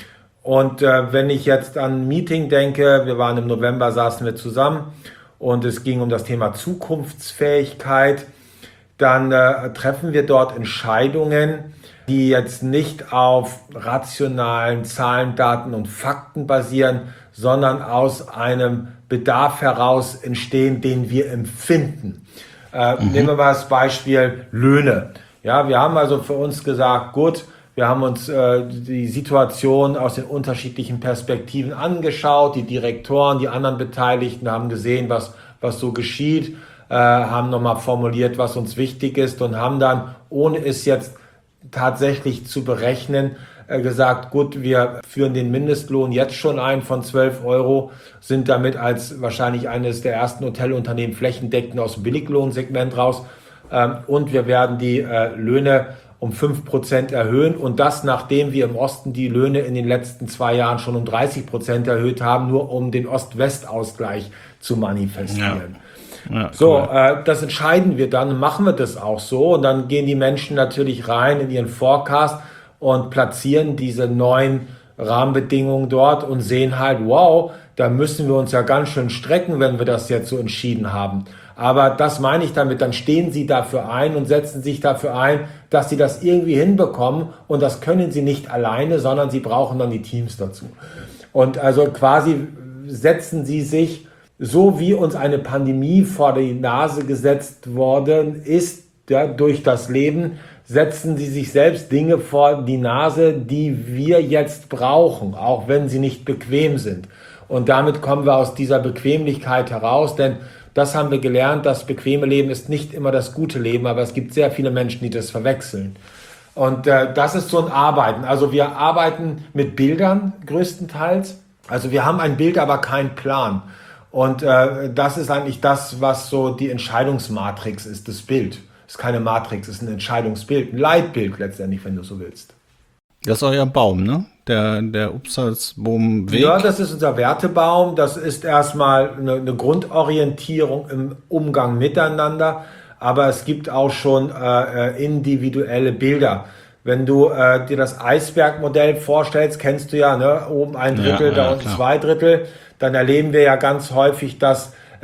Und äh, wenn ich jetzt an ein Meeting denke, wir waren im November, saßen wir zusammen und es ging um das Thema Zukunftsfähigkeit, dann äh, treffen wir dort Entscheidungen, die jetzt nicht auf rationalen Zahlen, Daten und Fakten basieren, sondern aus einem Bedarf heraus entstehen, den wir empfinden. Äh, mhm. Nehmen wir mal das Beispiel Löhne. Ja, wir haben also für uns gesagt, gut, wir haben uns äh, die Situation aus den unterschiedlichen Perspektiven angeschaut, die Direktoren, die anderen Beteiligten haben gesehen, was, was so geschieht, äh, haben nochmal formuliert, was uns wichtig ist und haben dann, ohne es jetzt tatsächlich zu berechnen, äh, gesagt, gut, wir führen den Mindestlohn jetzt schon ein von zwölf Euro, sind damit als wahrscheinlich eines der ersten Hotelunternehmen flächendeckend aus dem Billiglohnsegment raus ähm, und wir werden die äh, Löhne um fünf Prozent erhöhen und das, nachdem wir im Osten die Löhne in den letzten zwei Jahren schon um dreißig Prozent erhöht haben, nur um den Ost-West-Ausgleich zu manifestieren. Ja. Ja, so, cool. äh, das entscheiden wir dann, machen wir das auch so und dann gehen die Menschen natürlich rein in ihren Forecast und platzieren diese neuen Rahmenbedingungen dort und sehen halt, wow, da müssen wir uns ja ganz schön strecken, wenn wir das jetzt so entschieden haben. Aber das meine ich damit, dann stehen sie dafür ein und setzen sich dafür ein, dass sie das irgendwie hinbekommen und das können sie nicht alleine, sondern sie brauchen dann die Teams dazu. Und also quasi setzen sie sich, so wie uns eine Pandemie vor die Nase gesetzt worden ist, ja, durch das Leben, setzen sie sich selbst Dinge vor die Nase, die wir jetzt brauchen, auch wenn sie nicht bequem sind. Und damit kommen wir aus dieser Bequemlichkeit heraus, denn das haben wir gelernt, das bequeme Leben ist nicht immer das gute Leben, aber es gibt sehr viele Menschen, die das verwechseln. Und äh, das ist so ein Arbeiten. Also wir arbeiten mit Bildern größtenteils. Also wir haben ein Bild, aber keinen Plan. Und äh, das ist eigentlich das, was so die Entscheidungsmatrix ist, das Bild. Es ist keine Matrix, es ist ein Entscheidungsbild, ein Leitbild letztendlich, wenn du so willst. Das ist euer Baum, ne? Der, der Upsalzboom-Weg. Ja, das ist unser Wertebaum. Das ist erstmal eine, eine Grundorientierung im Umgang miteinander. Aber es gibt auch schon äh, individuelle Bilder. Wenn du äh, dir das Eisbergmodell vorstellst, kennst du ja, ne? Oben ein Drittel, ja, ja, da unten klar. zwei Drittel. Dann erleben wir ja ganz häufig, dass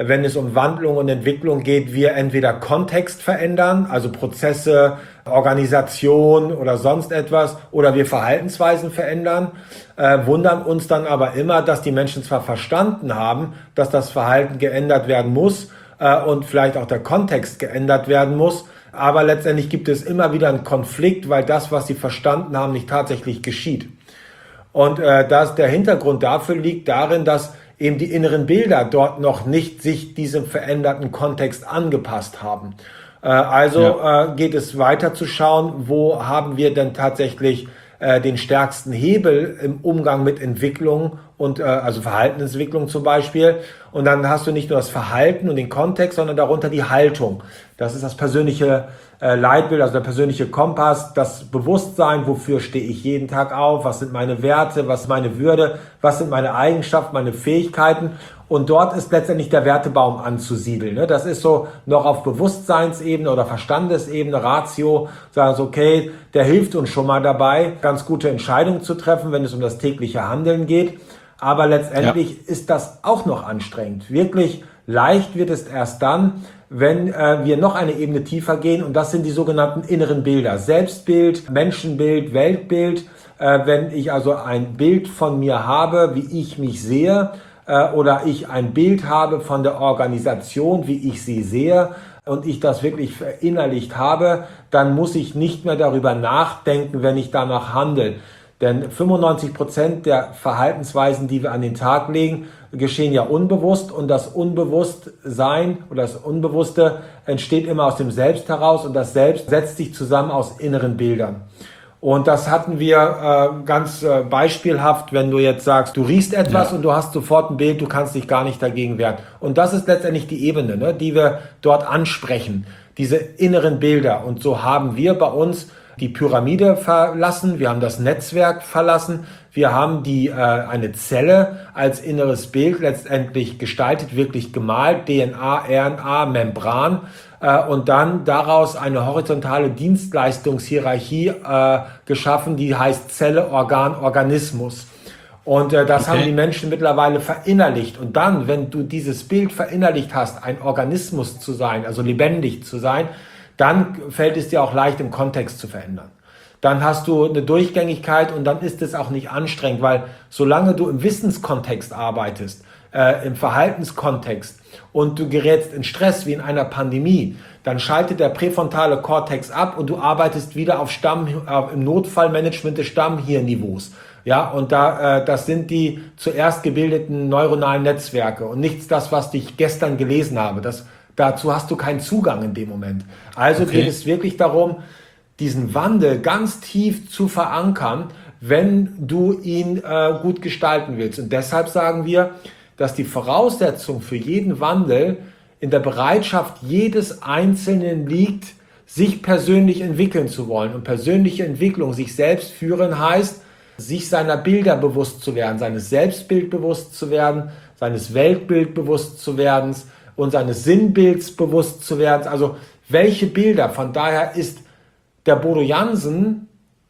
wenn es um Wandlung und Entwicklung geht, wir entweder Kontext verändern, also Prozesse, Organisation oder sonst etwas, oder wir Verhaltensweisen verändern, äh, wundern uns dann aber immer, dass die Menschen zwar verstanden haben, dass das Verhalten geändert werden muss äh, und vielleicht auch der Kontext geändert werden muss, aber letztendlich gibt es immer wieder einen Konflikt, weil das, was sie verstanden haben, nicht tatsächlich geschieht. Und äh, das, der Hintergrund dafür liegt darin, dass eben die inneren Bilder dort noch nicht sich diesem veränderten Kontext angepasst haben. Äh, also ja. äh, geht es weiter zu schauen, wo haben wir denn tatsächlich äh, den stärksten Hebel im Umgang mit Entwicklung und äh, also Verhaltensentwicklung zum Beispiel. Und dann hast du nicht nur das Verhalten und den Kontext, sondern darunter die Haltung. Das ist das persönliche äh, Leitbild, also der persönliche Kompass, das Bewusstsein, wofür stehe ich jeden Tag auf, was sind meine Werte, was ist meine Würde, was sind meine Eigenschaften, meine Fähigkeiten. Und dort ist letztendlich der Wertebaum anzusiedeln. Ne? Das ist so noch auf Bewusstseinsebene oder Verstandesebene, Ratio, sagen so, okay, der hilft uns schon mal dabei, ganz gute Entscheidungen zu treffen, wenn es um das tägliche Handeln geht. Aber letztendlich ja. ist das auch noch anstrengend. Wirklich leicht wird es erst dann, wenn äh, wir noch eine Ebene tiefer gehen. Und das sind die sogenannten inneren Bilder. Selbstbild, Menschenbild, Weltbild. Äh, wenn ich also ein Bild von mir habe, wie ich mich sehe, äh, oder ich ein Bild habe von der Organisation, wie ich sie sehe, und ich das wirklich verinnerlicht habe, dann muss ich nicht mehr darüber nachdenken, wenn ich danach handle. Denn fünfundneunzig Prozent der Verhaltensweisen, die wir an den Tag legen, geschehen ja unbewusst, und das Unbewusstsein oder das Unbewusste entsteht immer aus dem Selbst heraus, und das Selbst setzt sich zusammen aus inneren Bildern. Und das hatten wir äh, ganz äh, beispielhaft, wenn du jetzt sagst, du riechst etwas ja. und du hast sofort ein Bild, du kannst dich gar nicht dagegen wehren. Und das ist letztendlich die Ebene, ne, die wir dort ansprechen, diese inneren Bilder. Und so haben wir bei uns die Pyramide verlassen, wir haben das Netzwerk verlassen, wir haben die äh, eine Zelle als inneres Bild letztendlich gestaltet, wirklich gemalt, D N A, R N A, Membran, äh, und dann daraus eine horizontale Dienstleistungshierarchie äh, geschaffen, die heißt Zelle, Organ, Organismus. Und äh, das okay. haben die Menschen mittlerweile verinnerlicht. Und dann, wenn du dieses Bild verinnerlicht hast, ein Organismus zu sein, also lebendig zu sein, dann fällt es dir auch leicht, im Kontext zu verändern. Dann hast du eine Durchgängigkeit, und dann ist es auch nicht anstrengend, weil solange du im Wissenskontext arbeitest, äh, im Verhaltenskontext, und du gerätst in Stress wie in einer Pandemie, dann schaltet der präfrontale Kortex ab und du arbeitest wieder auf Stamm, äh, im Notfallmanagement des Stammhirnniveaus. Ja, und da, äh, das sind die zuerst gebildeten neuronalen Netzwerke und nichts das, was ich gestern gelesen habe. Das Dazu hast du keinen Zugang in dem Moment. Also okay. geht es wirklich darum, diesen Wandel ganz tief zu verankern, wenn du ihn äh, gut gestalten willst. Und deshalb sagen wir, dass die Voraussetzung für jeden Wandel in der Bereitschaft jedes Einzelnen liegt, sich persönlich entwickeln zu wollen. Und persönliche Entwicklung, sich selbst führen, heißt, sich seiner Bilder bewusst zu werden, seines Selbstbild bewusst zu werden, seines Weltbild bewusst zu werden, und seines Sinnbilds bewusst zu werden. Also welche Bilder? Von daher ist der Bodo Jansen,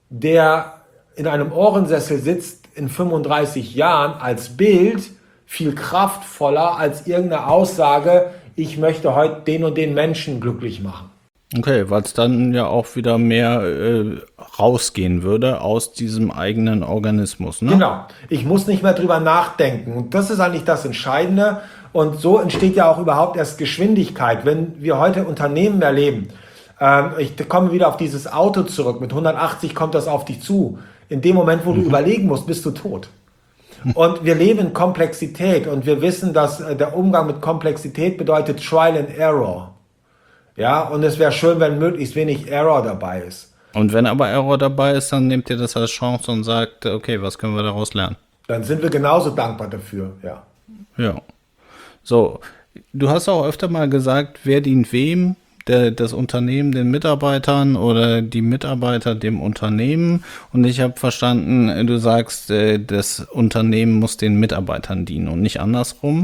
der in einem Ohrensessel sitzt in fünfunddreißig Jahren, als Bild viel kraftvoller als irgendeine Aussage, ich möchte heute den und den Menschen glücklich machen. Okay, weil es dann ja auch wieder mehr äh, rausgehen würde aus diesem eigenen Organismus, ne? Genau. Ich muss nicht mehr drüber nachdenken. Und das ist eigentlich das Entscheidende. Und so entsteht ja auch überhaupt erst Geschwindigkeit. Wenn wir heute Unternehmen erleben, ähm, ich komme wieder auf dieses Auto zurück, mit hundertachtzig kommt das auf dich zu. In dem Moment, wo du mhm. überlegen musst, bist du tot. Und wir leben in Komplexität, und wir wissen, dass äh, der Umgang mit Komplexität bedeutet Trial and Error. Ja, und es wäre schön, wenn möglichst wenig Error dabei ist. Und wenn aber Error dabei ist, dann nehmt ihr das als Chance und sagt, okay, was können wir daraus lernen? Dann sind wir genauso dankbar dafür, ja. Ja. So, du hast auch öfter mal gesagt, wer dient wem, der, das Unternehmen den Mitarbeitern oder die Mitarbeiter dem Unternehmen. Und ich habe verstanden, du sagst, das Unternehmen muss den Mitarbeitern dienen und nicht andersrum.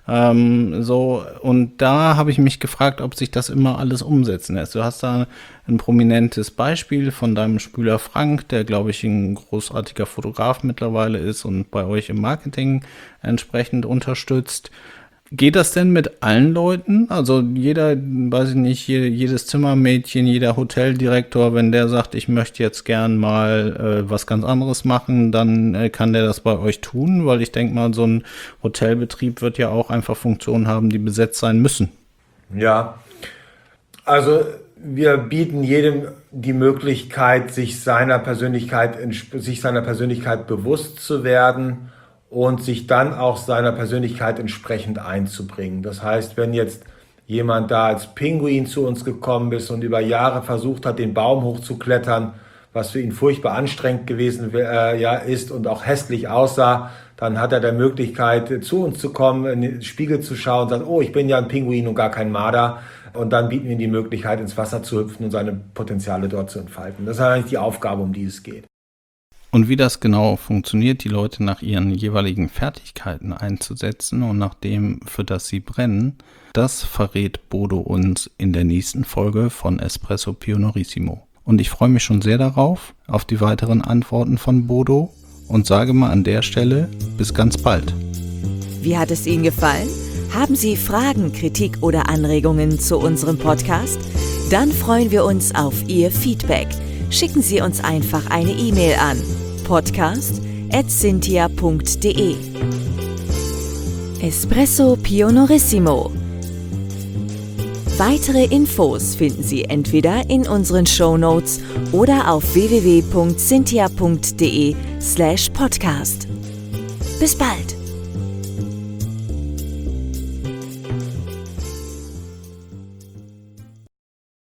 Ähm, so, und da habe ich mich gefragt, ob sich das immer alles umsetzen lässt. Du hast da ein prominentes Beispiel von deinem Spüler Frank, der, glaube ich, ein großartiger Fotograf mittlerweile ist und bei euch im Marketing entsprechend unterstützt. Geht das denn mit allen Leuten? Also jeder, weiß ich nicht, jedes Zimmermädchen, jeder Hoteldirektor, wenn der sagt, ich möchte jetzt gern mal äh, was ganz anderes machen, dann äh, kann der das bei euch tun? Weil ich denke mal, so ein Hotelbetrieb wird ja auch einfach Funktionen haben, die besetzt sein müssen. Ja, also wir bieten jedem die Möglichkeit, sich seiner Persönlichkeit, sich seiner Persönlichkeit bewusst zu werden und sich dann auch seiner Persönlichkeit entsprechend einzubringen. Das heißt, wenn jetzt jemand da als Pinguin zu uns gekommen ist und über Jahre versucht hat, den Baum hochzuklettern, was für ihn furchtbar anstrengend gewesen äh, ja, ist und auch hässlich aussah, dann hat er die Möglichkeit, zu uns zu kommen, in den Spiegel zu schauen und sagt, oh, ich bin ja ein Pinguin und gar kein Marder. Und dann bieten wir ihm die Möglichkeit, ins Wasser zu hüpfen und seine Potenziale dort zu entfalten. Das ist eigentlich die Aufgabe, um die es geht. Und wie das genau funktioniert, die Leute nach ihren jeweiligen Fertigkeiten einzusetzen und nach dem, für das sie brennen, das verrät Bodo uns in der nächsten Folge von Espresso Pionorissimo. Und ich freue mich schon sehr darauf, auf die weiteren Antworten von Bodo und sage mal an der Stelle, bis ganz bald. Wie hat es Ihnen gefallen? Haben Sie Fragen, Kritik oder Anregungen zu unserem Podcast? Dann freuen wir uns auf Ihr Feedback. Schicken Sie uns einfach eine E-Mail an podcast at cynthia punkt de. Espresso Pionorissimo. Weitere Infos finden Sie entweder in unseren Shownotes oder auf w w w punkt cynthia punkt de slash podcast. Bis bald!